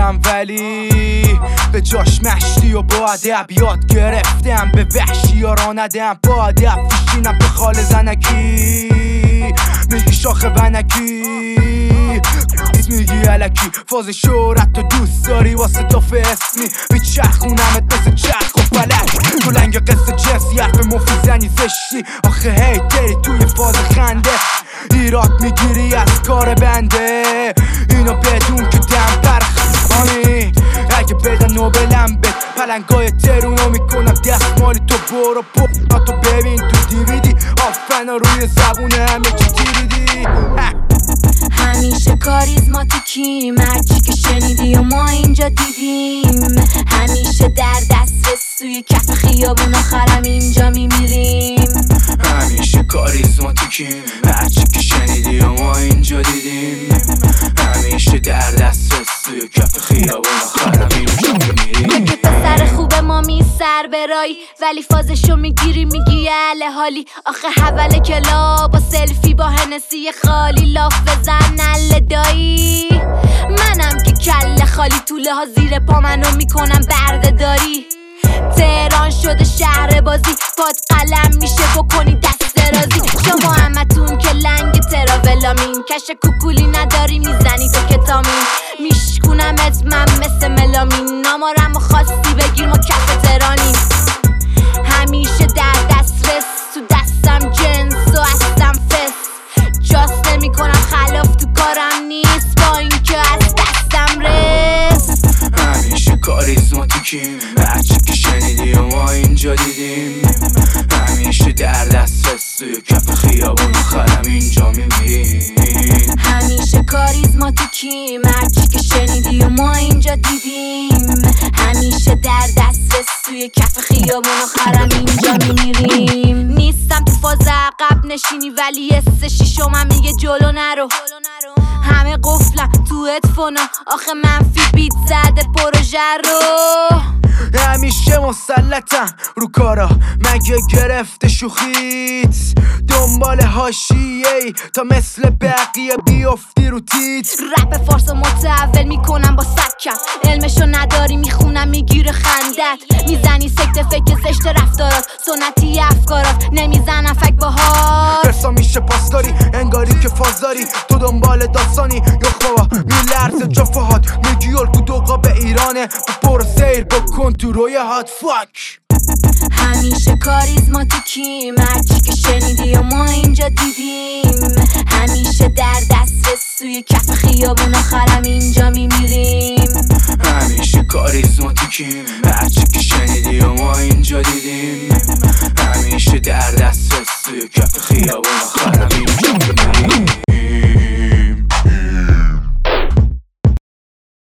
دارم ولی به جاش مشتی و با ادبیات گرفتم، به وحشی ها را ندم، با ادب فشینم به خال زنکی، میگی شاخ ونکی، میگی علکی، فاز شهرت تو دوست داری واسه تو فسمی، میچرخونمت مثل چرخ و فلک، تو لنگ قصه جنسی حرف مفید زنی زشتی، آخه هیتری توی فاز خنده، ایراد میگیری از کار بنده، اینو بدون که دم پرخانی، اگه بدن نوبلم بد پلنگای ترونو میکنم دستمالی، تو برو تو ببین تو دیویدی آفنا روی زبونه همه چی تیریدی. همیشه کاریزماتیکیم، هرچی که شنیدی و ما اینجا دیدیم، همیشه در دسترس توی کف خیابون آخرم اینجا میمیریم. همیشه کاریزماتیکیم، هرچی که شنیدی و ما اینجا دیدیم، همیشه در دسترس توی کف خیابون آخرم اینجا میمیریم. که پسر خوب ما سر برایی ولی فازشو میگیری میگی اهل حالی، آخه حول کلاب با سلفی با هنسی خالی، لاف بزن نل دایی، منم که کل خالی طوله ها زیر پا منو میکنم برده داری، تهران شده شهر بازی، پاد قلم میشه بکنی دست درازی، شما همتون که لنگ تراولامین، کش کوکولی نداری میزنی تو کتامین، میشکونمت من مثل ملامین، نامارم و خواستی بگیر ما کف ترانیم، همیشه در دسترس تو دستم جنس و هستم فس، جاست نمی کنم خلاف تو کارم نیست با این که از دستم رس. همیشه کاریزماتیکیم، هرچی که شنیدی و ما اینجا دیدیم، همیشه در دسترس توی کف خیابون آخرم اینجا میمیریم. همیشه کاریزماتیکیم، هرچی که شنیدی و ما اینجا دیدیم، همیشه در دسترس توی کف خیابون آخرم اینجا میمیریم. نیستم تو فاز عقب نشینی ولی حس شیشم میگه جلو نرو، همه قفلم تو هدفونا آخه منفی بیت زده پروژه رو، همیشه مسلطم رو کارا مگه گرفته شوخیت، دنبال حاشیه‌ای تا مثل بقیه بیافتی رو تیت، رپ فارس و متحول میکنم با سکم، علمشو نداری میخونم میگیره خندت، میزنی سکت فکر زشت رفتارات، سنتی افکارات، نمیزنم فک باهات، رسا میشه پاسکاری انگاری که فازداری، تو دنبال داستانی یخ بابا میلرزه جفاهات، میگی الگو دوقا به ایرانه برو سیر بکن تو روی هات فاک. همیشه کاریزماتیکیم، هرچی که شنیدی و ما اینجا دیدیم، همیشه در دسترس توی کف خیابون آخرم اینجا میمیریم. همیشه کاریزماتیکیم، هرچی که شنیدی و ما اینجا دیدیم، همیشه در دسترس توی کف خیابون آخرم